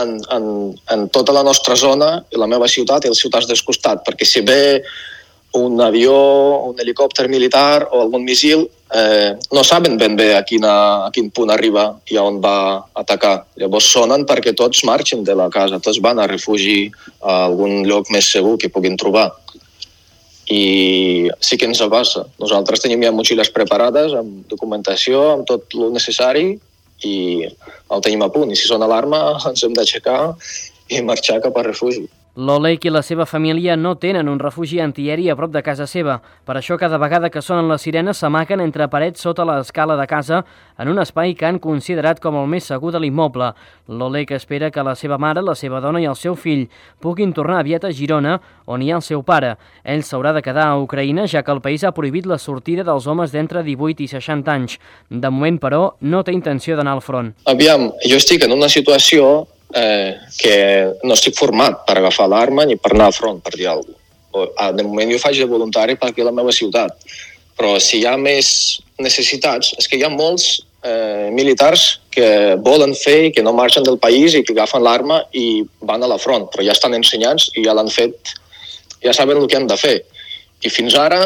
en tota la nostra zona, la meva ciutat i les ciutats del costat, perquè si ve un avió, un helicòpter militar o algun missil, no saben ben bé a quin punt arriba i a on va atacar. Llavors sonen perquè tots marxen de la casa, tots van a refugi a algun lloc més segur que puguin trobar. I sí que ens passa. Nosaltres tenim ja motxilles preparades, amb documentació, amb tot el necessari, i el tenim a punt. I si sona alarma ens hem d'aixecar i marxar cap a refugi. L'Oleg i la seva família no tenen un refugi antiaeri a prop de casa seva. Per això, cada vegada que sonen les sirenes s'amaquen entre parets sota l'escala de casa en un espai que han considerat com el més segur de l'immoble. L'Oleg espera que la seva mare, la seva dona i el seu fill puguin tornar aviat a Girona, on hi ha el seu pare. Ell s'haurà de quedar a Ucraïna, ja que el país ha prohibit la sortida dels homes d'entre 18 i 60 anys. De moment, però, no té intenció d'anar al front. Aviam, jo estic en una situació que no estic format per agafar l'arma ni per anar al front, per dir alguna cosa. De moment jo faig de voluntari per aquí a la meva ciutat, però si hi ha més necessitats, és que hi ha molts militars que volen fer i que no marxen del país i que agafen l'arma i van a la front, però ja estan ensenyats i ja l'han fet, ja saben el que han de fer. I fins ara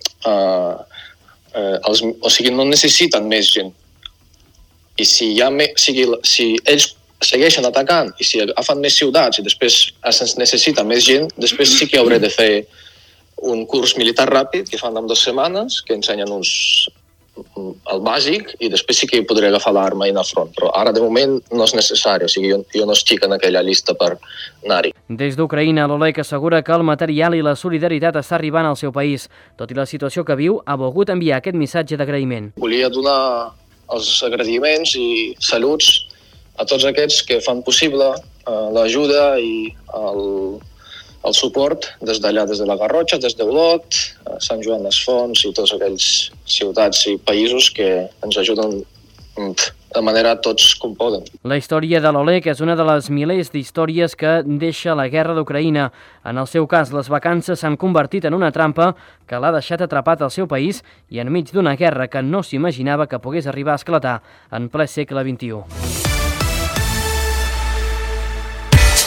no necessiten més gent. I si ells segueixen atacant i si agafen més ciutats i després es necessita més gent, després sí que hauré de fer un curs militar ràpid que fan en 2 setmanes, que ensenyen el bàsic i després sí que podré agafar l'arma i anar al front. Però ara de moment no és necessari, o sigui, jo no estic en aquella llista per anar-hi. Des d'Ucraïna, l'Oleg assegura que el material i la solidaritat està arribant al seu país. Tot i la situació que viu, ha volgut enviar aquest missatge d'agraïment. Volia donar els agraïments i saluts a tots aquests que fan possible l'ajuda i el suport des d'allà, des de la Garrotxa, des d'Olot, Sant Joan les Fonts i tots aquells ciutats i països que ens ajuden de manera tots com poden. La història de l'Oleg és una de les milers d'històries que deixa la guerra d'Ucraïna. En el seu cas, les vacances s'han convertit en una trampa que l'ha deixat atrapat al seu país i enmig d'una guerra que no s'imaginava que pogués arribar a esclatar en ple segle XXI.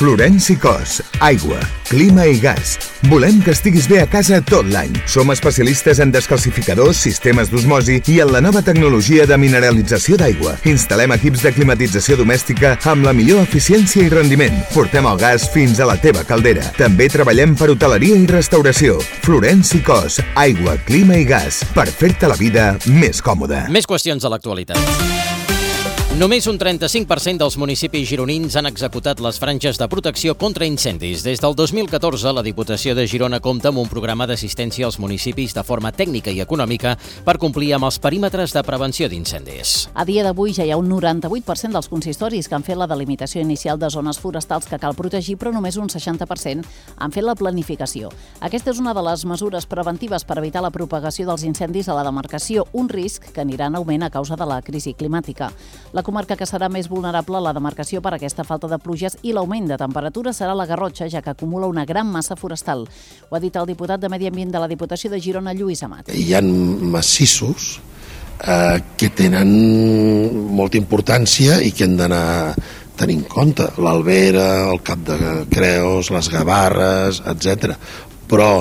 Florenci Cos, aigua, clima i gas. Volem que estiguis bé a casa tot l'any. Som especialistes en descalcificadors, sistemes d'osmosi i en la nova tecnologia de mineralització d'aigua. Instal·lem equips de climatització domèstica amb la millor eficiència i rendiment. Portem el gas fins a la teva caldera. També treballem per hoteleria i restauració. Florenci Cos, aigua, clima i gas, per fer-te la vida més còmoda. Més qüestions de l'actualitat. Només un 35% dels municipis gironins han executat les franges de protecció contra incendis. Des del 2014, la Diputació de Girona compta amb un programa d'assistència als municipis de forma tècnica i econòmica per complir amb els perímetres de prevenció d'incendis. A dia d'avui ja hi ha un 98% dels consistoris que han fet la delimitació inicial de zones forestals que cal protegir, però només un 60% han fet la planificació. Aquesta és una de les mesures preventives per evitar la propagació dels incendis a la demarcació, un risc que anirà en augment a causa de la crisi climàtica. La comarca que serà més vulnerable a la demarcació per aquesta falta de pluges i l'augment de temperatura serà la Garrotxa, ja que acumula una gran massa forestal. Ho ha dit el diputat de Medi Ambient de la Diputació de Girona, Lluís Amat. Hi ha massissos que tenen molta importància i que hem d'anar tenint en compte. L'Albera, el Cap de Creus, les Gavarres, etc. Però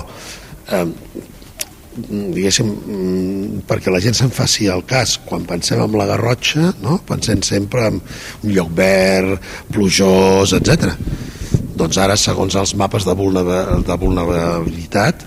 diguéssim, perquè la gent se'n faci el cas, quan pensem en la Garrotxa, no? Pensem sempre en un lloc verd, plujós, etc. Doncs ara, segons els mapes de vulnerabilitat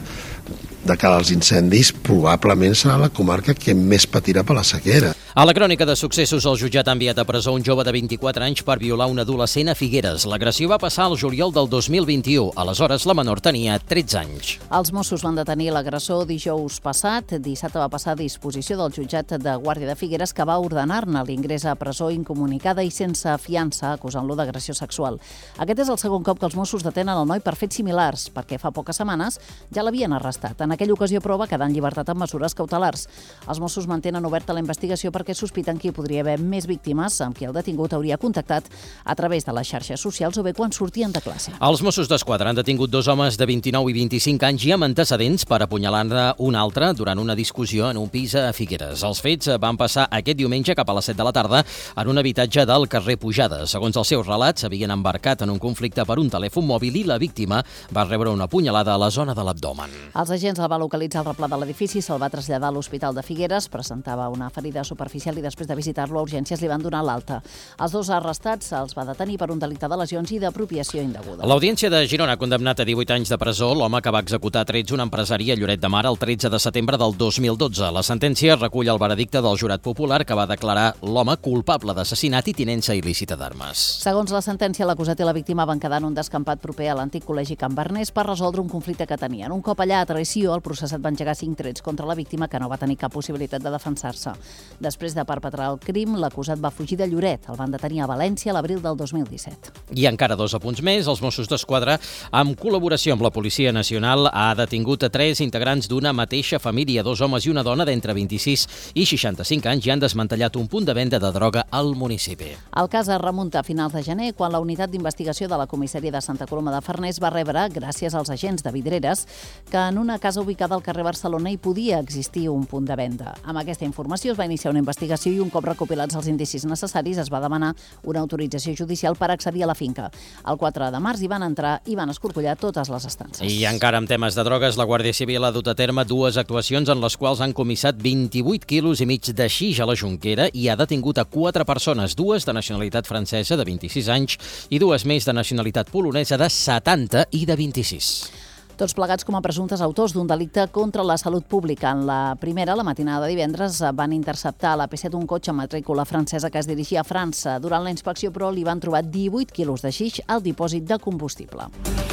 de cara als incendis, probablement serà la comarca que més patirà per la sequera. A la crònica de successos, el jutjat ha enviat a presó un jove de 24 anys per violar un adolescent a Figueres. L'agressió va passar al juliol del 2021. Aleshores, la menor tenia 13 anys. Els Mossos van detenir l'agressor dijous passat. Dissabte va passar a disposició del jutjat de Guàrdia de Figueres, que va ordenar-ne l'ingrés a presó incomunicada i sense fiança, acusant-lo d'agressió sexual. Aquest és el segon cop que els Mossos detenen el noi per fets similars, perquè fa poques setmanes ja l'havien arrestat. En aquella ocasió, però, va quedar en llibertat amb mesures cautelars. Els Mossos mantenen oberta la investigació perquè sospiten que hi podria haver més víctimes amb qui el detingut hauria contactat a través de les xarxes socials o bé quan sortien de classe. Els Mossos d'Esquadra han detingut dos homes de 29 i 25 anys i amb antecedents per apunyalar-ne un altre durant una discussió en un pis a Figueres. Els fets van passar aquest diumenge cap a les 7 de la tarda en un habitatge del carrer Pujades. Segons els seus relats, s'havien embarcat en un conflicte per un telèfon mòbil i la víctima va rebre una punyalada a la zona de l'abdomen. Els agents el va localitzar al replà de l'edifici, se'l va traslladar a l'Hospital de Figueres, presentava una ferida superficial i després de visitar-lo a urgències li van donar l'alta. Els dos arrestats se'ls va detenir per un delicte de lesions i d'apropiació indeguda. L'Audiència de Girona ha condemnat a 18 anys de presó l'home que va executar a trets una empresària a Lloret de Mar el 13 de setembre del 2012. La sentència recull el veredicte del jurat popular que va declarar l'home culpable d'assassinat i tinença il·lícita d'armes. Segons la sentència, l'acusat i la víctima van quedar en un descampat proper a l'antic col·legi Can Berners per resoldre un conflicte que tenien. Un cop allà, a traïció, el processat va engegar 5 trets contra la víctima, que no va tenir cap possibilitat de defensar-se. Després de perpetrar el crim, l'acusat va fugir de Lloret. El van detenir a València a l'abril del 2017. I encara dos apunts més. Els Mossos d'Esquadra, amb col·laboració amb la Policia Nacional, ha detingut a 3 integrants d'una mateixa família, 2 homes i una dona d'entre 26 i 65 anys, i han desmantellat un punt de venda de droga al municipi. El cas es remunta a finals de gener, quan la unitat d'investigació de la comissaria de Santa Coloma de Farners va rebre, gràcies als agents de Vidreres, que en una casa ubicada al carrer Barcelona hi podia existir un punt de venda. Amb aquesta informació es va iniciar una investigació i un cop recopilats els indicis necessaris es va demanar una autorització judicial per accedir a la finca. El 4 de març hi van entrar i van escorcollar totes les estances. I encara en temes de drogues, la Guàrdia Civil ha dut a terme 2 actuacions en les quals han comissat 28 quilos i mig de xix a la Jonquera i ha detingut a 4 persones, 2 de nacionalitat francesa de 26 anys i 2 més de nacionalitat polonesa de 70 i de 26. Tots plegats com a presumptes autors d'un delicte contra la salut pública. En la primera, la matinada de divendres, van interceptar a la P7 un cotxe amb matrícula francesa que es dirigia a França. Durant la inspecció, però, li van trobar 18 quilos de xix al dipòsit de combustible.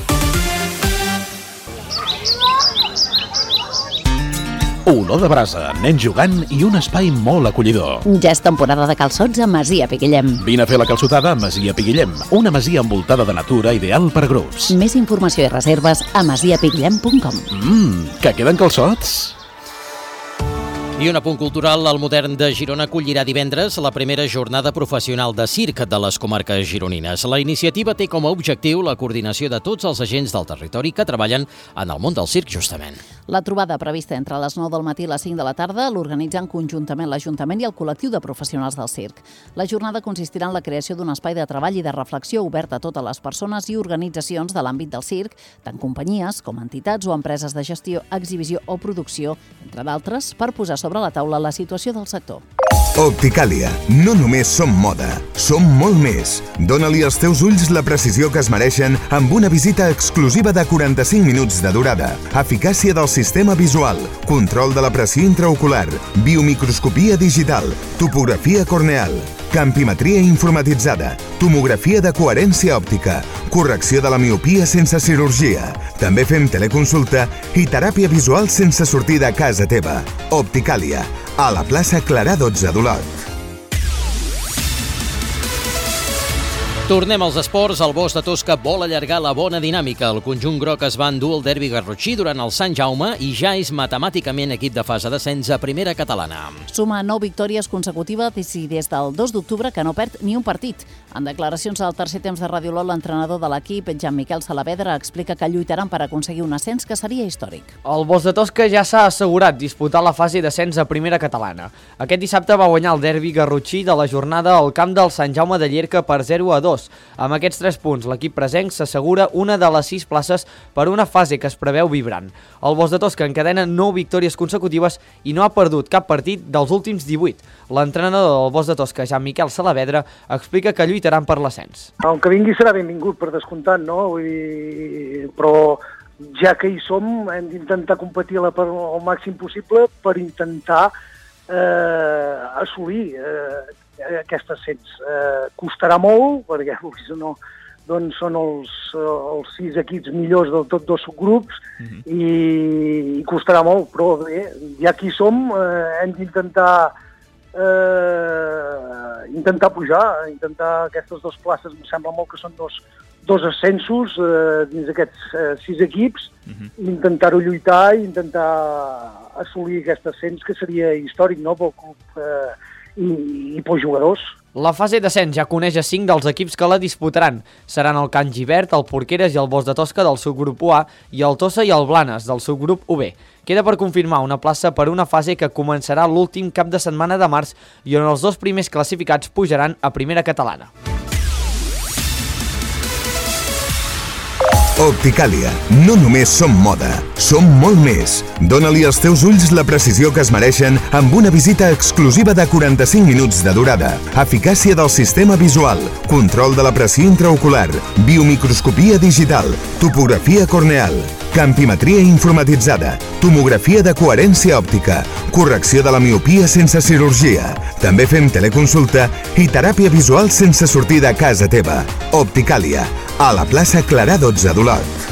Olor de brasa, nens jugant i un espai molt acollidor. Ja és temporada de calçots a Masia Piguillem. Vine a fer la calçotada a Masia Piguillem, una masia envoltada de natura ideal per grups. Més informació i reserves a masiapiguillem.com. Que queden calçots? I un apunt cultural, el Modern de Girona acollirà divendres la primera jornada professional de circ de les comarques gironines. La iniciativa té com a objectiu la coordinació de tots els agents del territori que treballen en el món del circ, justament. La trobada prevista entre les 9 del matí i les 5 de la tarda l'organitzen conjuntament l'Ajuntament i el col·lectiu de professionals del circ. La jornada consistirà en la creació d'un espai de treball i de reflexió obert a totes les persones i organitzacions de l'àmbit del circ, tant companyies com entitats o empreses de gestió, exhibició o producció, entre d'altres, per posar sobre la taula la situació del sector. Opticàlia. No només som moda, som molt més. Dóna-li als teus ulls la precisió que es mereixen amb una visita exclusiva de 45 minuts de durada. Eficàcia del sistema visual, control de la pressió intraocular, biomicroscopia digital, topografia corneal, campimetria informatitzada, tomografia de coherència òptica, correcció de la miopia sense cirurgia. També fem teleconsulta i teràpia visual sense sortir de casa teva. Opticàlia, a la plaça Clarà 12 d'Olot. Tornem als esports. El Bosch de Tosca vol allargar la bona dinàmica. El conjunt groc es va endur el derbi garrotxí durant el Sant Jaume i ja és matemàticament equip de fase d'ascens a primera catalana. Suma 9 victòries consecutives i des del 2 d'octubre que no perd ni un partit. En declaracions al tercer temps de Radio Olot, l'entrenador de l'equip, Jean-Miquel Saavedra, explica que lluitaran per aconseguir un ascens que seria històric. El Bosch de Tosca ja s'ha assegurat disputar la fase d'ascens a primera catalana. Aquest dissabte va guanyar el derbi garrotxí de la jornada al camp del Sant Jaume de Llierca per 0-2. Amb aquests 3 punts, l'equip presenc s'assegura una de les 6 places per una fase que es preveu vibrant. El Bosch de Tosca encadena 9 victòries consecutives i no ha perdut cap partit dels últims 18. L'entrenador del Bosch de Tosca, Jean-Miquel Saavedra, explica que lluitaran per l'ascens. El que vingui serà benvingut, per descomptat, no? Vull dir, però ja que hi som, hem d'intentar competir al màxim possible per intentar assolir aquest ascens. Costarà molt, perquè no, doncs són els 6 equips millors de tots 2 subgrups i costarà molt, però bé, ja que hi som, hem d'intentar pujar, intentar aquestes 2 places. Em sembla molt que són dos ascensos dins d'aquests 6 equips, intentar-ho lluitar i intentar assolir aquest ascens que seria històric, no?, pel club i pels jugadors. La fase d'ascens ja coneix a 5 dels equips que la disputaran. Seran el Can Givert, el Porqueres i el Bosch de Tosca del subgrup UA i el Tossa i el Blanes del subgrup UB. Queda per confirmar una plaça per una fase que començarà l'últim cap de setmana de març i on els 2 primers classificats pujaran a primera catalana. Opticàlia. No només som moda, som molt més. Dóna-li als teus ulls la precisió que es mereixen amb una visita exclusiva de 45 minuts de durada. Eficàcia del sistema visual, control de la pressió intraocular, biomicroscopia digital, topografia corneal, campimetria informatitzada, tomografia de coherència òptica, correcció de la miopia sense cirurgia. També fem teleconsulta i teràpia visual sense sortir de casa teva. Opticàlia, a la plaça Clarà 12 d'Olot.